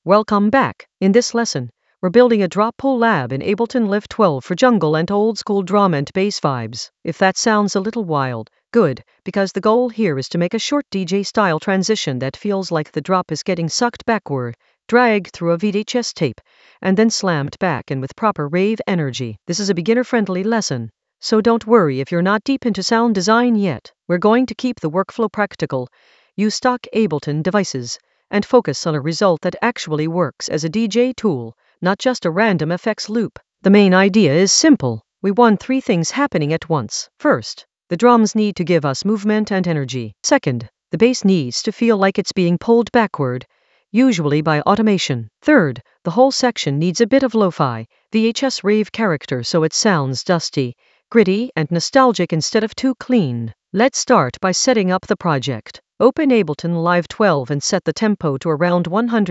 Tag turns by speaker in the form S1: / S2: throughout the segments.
S1: Welcome back. In this lesson, we're building a drop pull lab in Ableton Live 12 for jungle and old school drum and bass vibes. If that sounds a little wild, good, because the goal here is to make a short DJ style transition that feels like the drop is getting sucked backward, dragged through a VHS tape, and then slammed back in with proper rave energy. This is a beginner friendly lesson, so don't worry if you're not deep into sound design yet. We're going to keep the workflow practical, use stock Ableton devices, and focus on a result that actually works as a DJ tool, not just a random effects loop. The main idea is simple. We want three things happening at once. First, the drums need to give us movement and energy. Second, the bass needs to feel like it's being pulled backward, usually by automation. Third, the whole section needs a bit of lo-fi, VHS rave character so it sounds dusty, gritty, and nostalgic instead of too clean. Let's start by setting up the project. Open Ableton Live 12 and set the tempo to around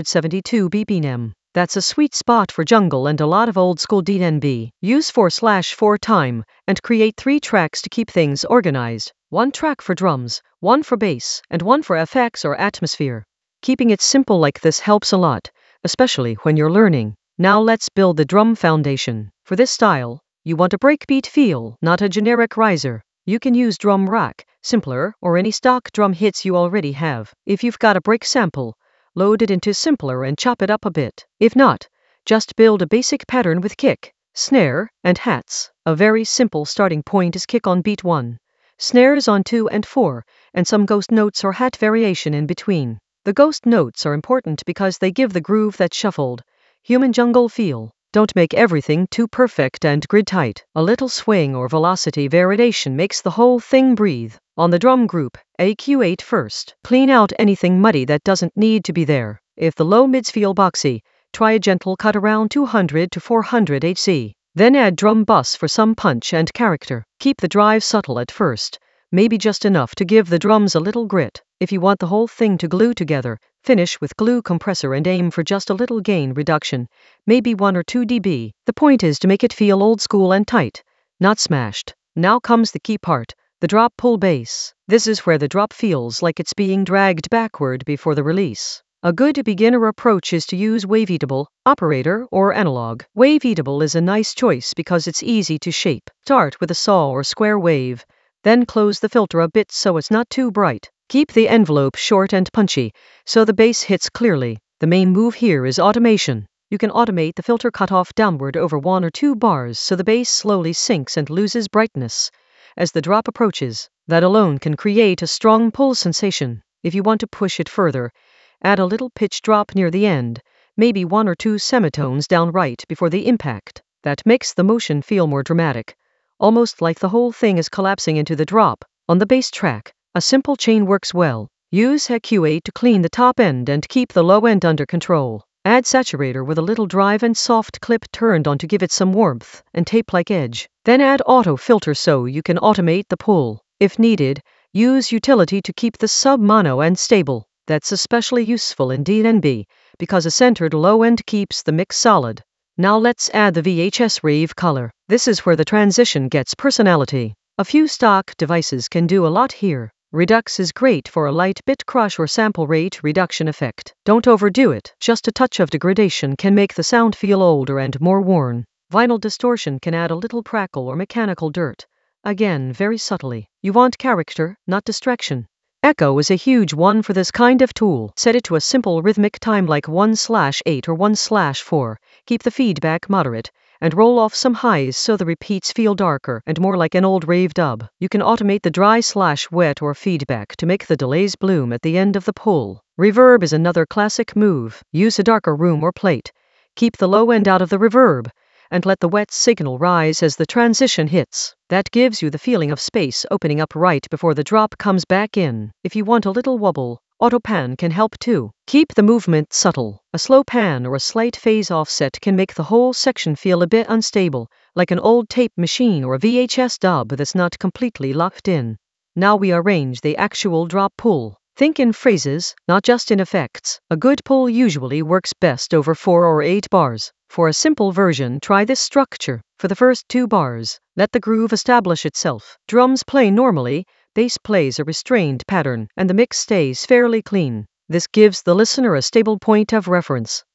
S1: 172 BPM. That's a sweet spot for jungle and a lot of old school DnB. Use 4/4 time and create 3 tracks to keep things organized. 1 track for drums, 1 for bass, and 1 for effects or atmosphere. Keeping it simple like this helps a lot, especially when you're learning. Now let's build the drum foundation. For this style, you want a breakbeat feel, not a generic riser. You can use drum rack, simpler, or any stock drum hits you already have. If you've got a break sample, load it into simpler and chop it up a bit. If not, just build a basic pattern with kick, snare, and hats. A very simple starting point is kick on beat 1, snares on 2 and 4, and some ghost notes or hat variation in between. The ghost notes are important because they give the groove that shuffled, human jungle feel. Don't make everything too perfect and grid tight. A little swing or velocity variation makes the whole thing breathe. On the drum group, AQ8 first. Clean out anything muddy that doesn't need to be there. If the low mids feel boxy, try a gentle cut around 200 to 400 HZ. Then add drum bus for some punch and character. Keep the drive subtle at first, maybe just enough to give the drums a little grit. If you want the whole thing to glue together, finish with glue compressor and aim for just a little gain reduction, maybe 1 or 2 dB. The point is to make it feel old school and tight, not smashed. Now comes the key part, the drop pull bass. This is where the drop feels like it's being dragged backward before the release. A good beginner approach is to use Waveatable, operator, or analog. Waveatable is a nice choice because it's easy to shape. Start with a saw or square wave, then close the filter a bit so it's not too bright. Keep the envelope short and punchy, so the bass hits clearly. The main move here is automation. You can automate the filter cutoff downward over 1 or 2 bars so the bass slowly sinks and loses brightness as the drop approaches. That alone can create a strong pull sensation. If you want to push it further, add a little pitch drop near the end, maybe 1 or 2 semitones down right before the impact. That makes the motion feel more dramatic, almost like the whole thing is collapsing into the drop. On the bass track, a simple chain works well. Use AQ8 to clean the top end and keep the low end under control. Add saturator with a little drive and soft clip turned on to give it some warmth and tape-like edge. Then add auto filter so you can automate the pull. If needed, use utility to keep the sub mono and stable. That's especially useful in DnB because a centered low end keeps the mix solid. Now let's add the VHS rave color. This is where the transition gets personality. A few stock devices can do a lot here. Redux is great for a light bit crush or sample rate reduction effect. Don't overdo it. Just a touch of degradation can make the sound feel older and more worn. Vinyl distortion can add a little crackle or mechanical dirt. Again, very subtly. You want character, not distraction. Echo is a huge one for this kind of tool. Set it to a simple rhythmic time like 1/8 or 1/4. Keep the feedback moderate, and roll off some highs so the repeats feel darker and more like an old rave dub. You can automate the dry/wet or feedback to make the delays bloom at the end of the pull. Reverb is another classic move. Use a darker room or plate. Keep the low end out of the reverb, and let the wet signal rise as the transition hits. That gives you the feeling of space opening up right before the drop comes back in. If you want a little wobble, auto pan can help too. Keep the movement subtle. A slow pan or a slight phase offset can make the whole section feel a bit unstable, like an old tape machine or a VHS dub that's not completely locked in. Now we arrange the actual drop pull. Think in phrases, not just in effects. A good pull usually works best over 4 or 8 bars. For a simple version, try this structure. For the first 2 bars, let the groove establish itself. Drums play normally, bass plays a restrained pattern, and the mix stays fairly clean. This gives the listener a stable point of reference.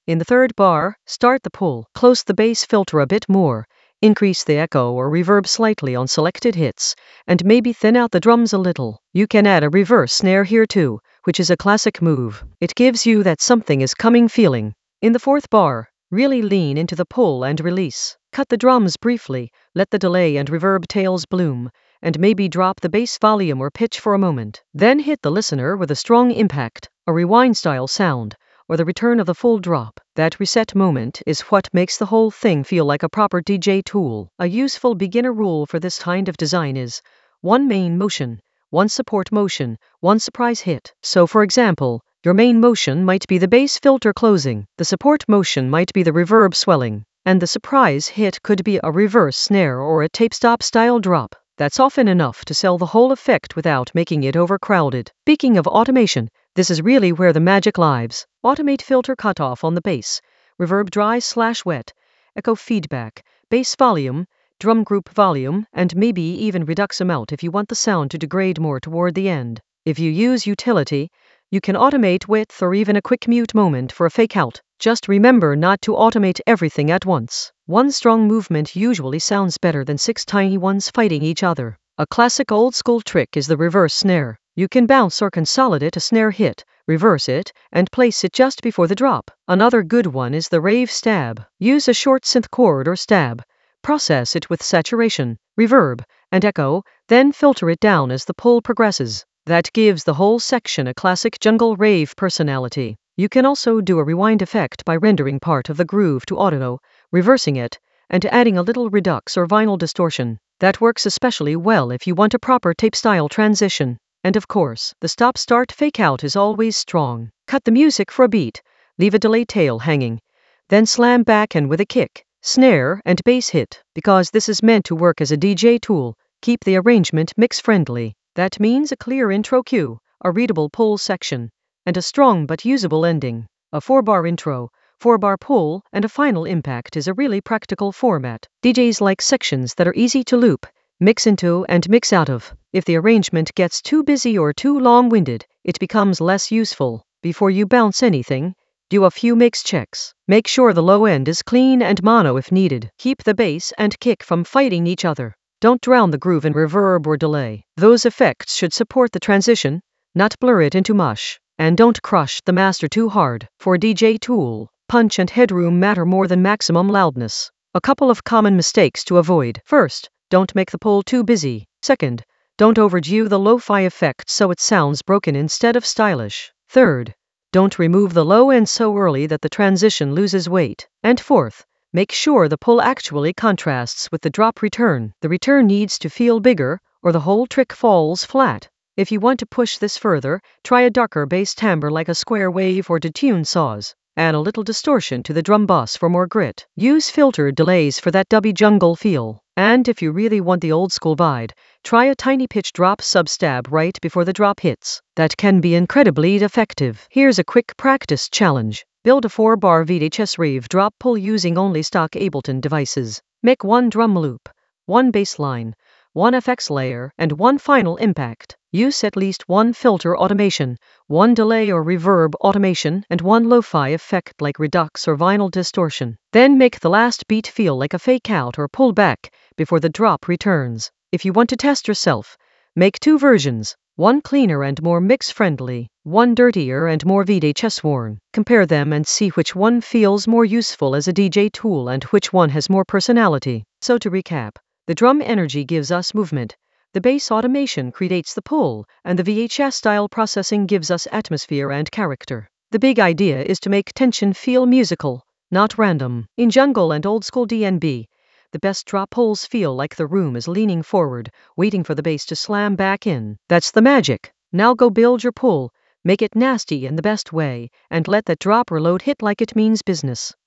S1: In the third bar, start the pull, close the bass filter a bit more, increase the echo or reverb slightly on selected hits, and maybe thin out the drums a little. You can add a reverse snare here too, which is a classic move. It gives you that something is coming feeling. In the fourth bar, really lean into the pull and release. Cut the drums briefly, let the delay and reverb tails bloom, and maybe drop the bass volume or pitch for a moment. Then hit the listener with a strong impact, a rewind-style sound, or the return of the full drop. That reset moment is what makes the whole thing feel like a proper DJ tool. A useful beginner rule for this kind of design is one main motion, one support motion, one surprise hit. So for example, your main motion might be the bass filter closing, the support motion might be the reverb swelling, and the surprise hit could be a reverse snare or a tape stop style drop. That's often enough to sell the whole effect without making it overcrowded. Speaking of automation, this is really where the magic lies. Automate filter cutoff on the bass, reverb dry/wet, echo feedback, bass volume, drum group volume, and maybe even redux amount if you want the sound to degrade more toward the end. If you use utility, you can automate width or even a quick mute moment for a fake out. Just remember not to automate everything at once. One strong movement usually sounds better than 6 tiny ones fighting each other. A classic old school trick is the reverse snare. You can bounce or consolidate a snare hit, reverse it, and place it just before the drop. Another good one is the rave stab. Use a short synth chord or stab. Process it with saturation, reverb, and echo, then filter it down as the pull progresses. That gives the whole section a classic jungle rave personality. You can also do a rewind effect by rendering part of the groove to auto, reversing it, and adding a little redux or vinyl distortion. That works especially well if you want a proper tape-style transition. And of course, the stop-start fake-out is always strong. Cut the music for a beat, leave a delay tail hanging, then slam back in with a kick, snare, and bass hit. Because this is meant to work as a DJ tool, keep the arrangement mix-friendly. That means a clear intro cue, a readable pull section, and a strong but usable ending. A 4-bar intro, 4-bar pull, and a final impact is a really practical format. DJs like sections that are easy to loop, mix into, and mix out of. If the arrangement gets too busy or too long-winded, it becomes less useful. Before you bounce anything, do a few mix checks. Make sure the low end is clean and mono if needed. Keep the bass and kick from fighting each other. Don't drown the groove in reverb or delay. Those effects should support the transition, not blur it into mush. And don't crush the master too hard. For DJ tool, punch and headroom matter more than maximum loudness. A couple of common mistakes to avoid. First, don't make the pull too busy. Second, don't overdo the lo-fi effect so it sounds broken instead of stylish. Third, don't remove the low end so early that the transition loses weight. And fourth, make sure the pull actually contrasts with the drop return. The return needs to feel bigger, or the whole trick falls flat. If you want to push this further, try a darker bass timbre like a square wave or detune saws. Add a little distortion to the drum bus for more grit. Use filtered delays for that dubby jungle feel. And if you really want the old school vibe, try a tiny pitch drop substab right before the drop hits. That can be incredibly effective. Here's a quick practice challenge. Build a 4-bar VHS rave drop pull using only stock Ableton devices. Make one drum loop, one bass line, one FX layer, and one final impact. Use at least one filter automation, one delay or reverb automation, and one lo-fi effect like redux or vinyl distortion. Then make the last beat feel like a fake out or pull back before the drop returns. If you want to test yourself, make 2 versions, one cleaner and more mix-friendly, one dirtier and more VHS-worn. Compare them and see which one feels more useful as a DJ tool and which one has more personality. So to recap, the drum energy gives us movement, the bass automation creates the pull, and the VHS-style processing gives us atmosphere and character. The big idea is to make tension feel musical, not random. In jungle and old-school DnB, the best drop pulls feel like the room is leaning forward, waiting for the bass to slam back in. That's the magic. Now go build your pull, make it nasty in the best way, and let that drop or load hit like it means business.